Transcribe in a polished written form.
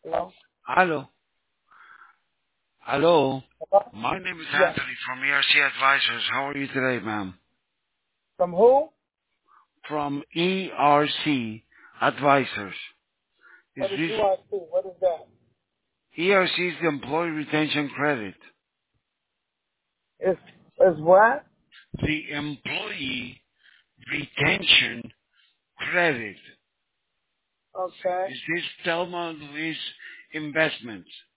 Hello? Hello. Hello. Hello? My name is Yes. Anthony from ERC Advisors. How are you today, ma'am? From who? From ERC Advisors. Is What is this UIC? What is that? ERC is the Employee Retention Credit. Is what? The Employee Retention Credit. Okay. Is this Thelma Louise Investments?